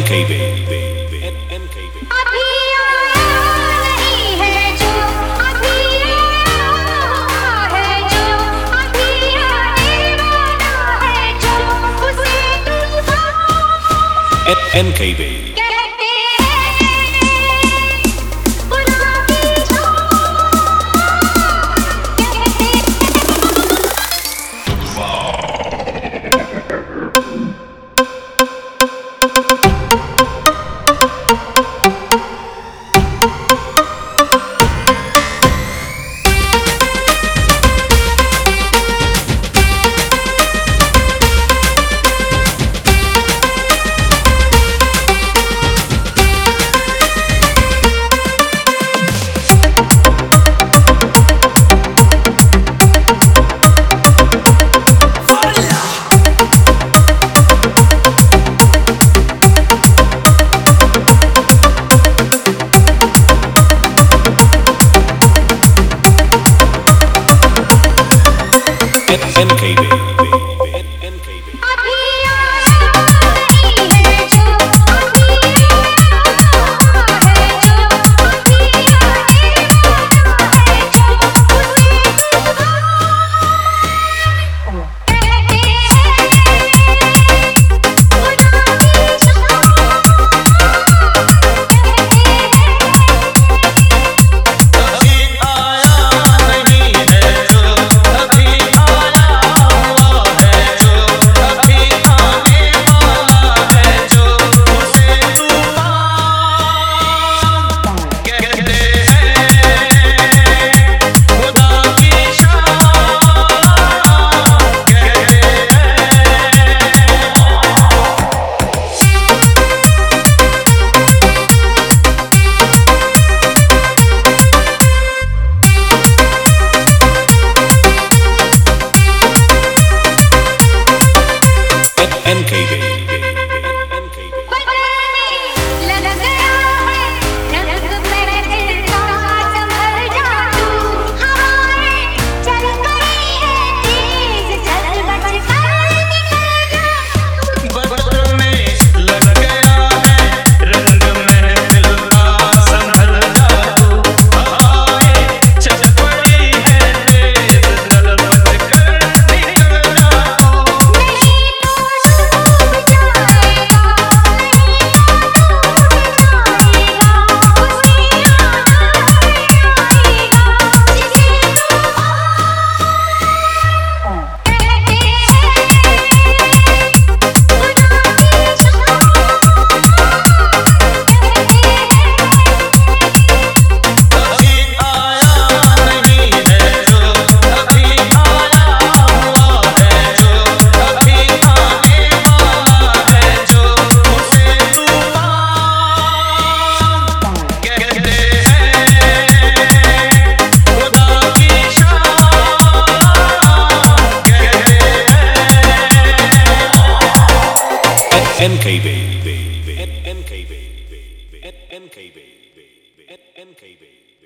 NKB अभी आया नहीं है जो, अभी आया है जो, अभी आने वाला है जो, उसे तूफान NKB कहते हैं। गुलाबी NKB अभी आया नहीं है जो, अभी आया है जो, अभी आने वाला है जो, उसे तूफान कहते हैं। गुलाबी NKB NKB NKB NKB